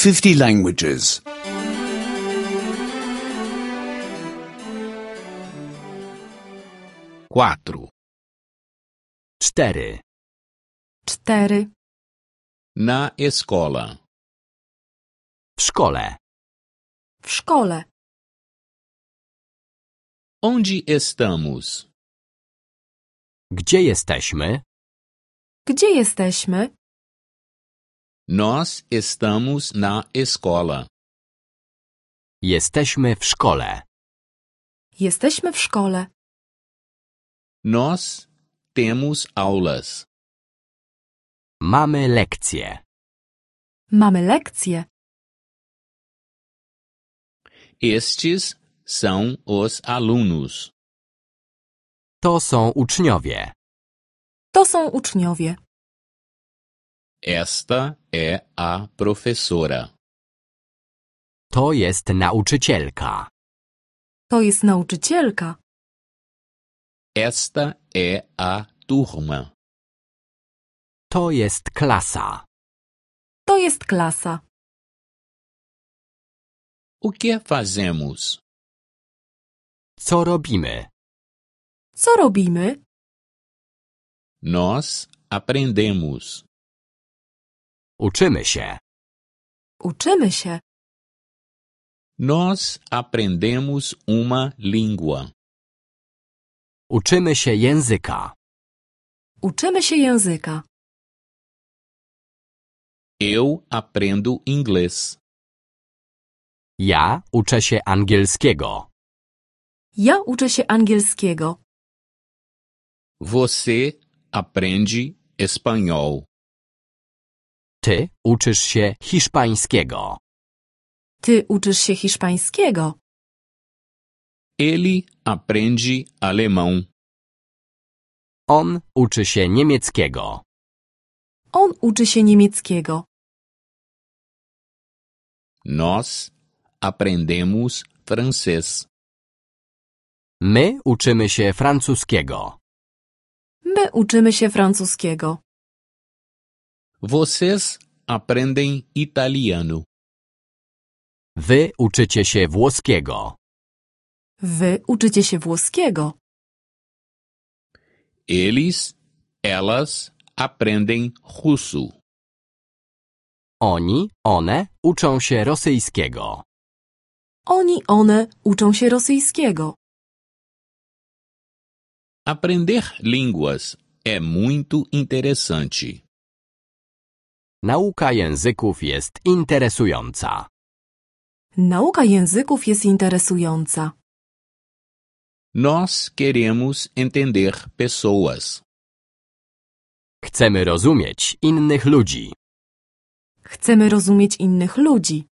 50 languages. 4. 4. 4. Na escola. W szkole. W szkole. Onde estamos? Gdzie jesteśmy? Gdzie jesteśmy? Nós estamos na escola. Jesteśmy w szkole. Jesteśmy w szkole. Nós temos aulas. Mamy lekcje. Mamy lekcje. Estes são os alunos. To są uczniowie. To są uczniowie. Esta é a professora. To jest nauczycielka. To jest nauczycielka. Esta é a turma. To jest klasa. To jest klasa. O que fazemos? Co robimy? Co robimy? Nós aprendemos. Uczymy się. Uczymy się. Nós aprendemos uma língua. Uczymy się języka. Uczymy się języka. Eu aprendo inglês. Ja uczę się angielskiego. Ja uczę się angielskiego. Você aprende espanhol. Ty uczysz się hiszpańskiego. Ty uczysz się hiszpańskiego. Ele aprende alemão. On uczy się niemieckiego. On uczy się niemieckiego. Nós aprendemos francês. My uczymy się francuskiego. My uczymy się francuskiego. Vocês aprendem italiano. Wy uczycie się włoskiego. Wy uczycie się włoskiego. Elas aprendem russo. One uczą się rosyjskiego. One uczą się rosyjskiego. Aprender línguas é muito interessante. Nauka języków jest interesująca. Nauka języków jest interesująca. Nós queremos entender pessoas. Chcemy rozumieć innych ludzi. Chcemy rozumieć innych ludzi.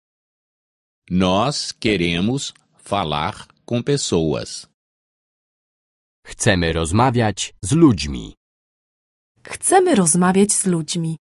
Nós queremos falar com pessoas. Chcemy rozmawiać z ludźmi. Chcemy rozmawiać z ludźmi.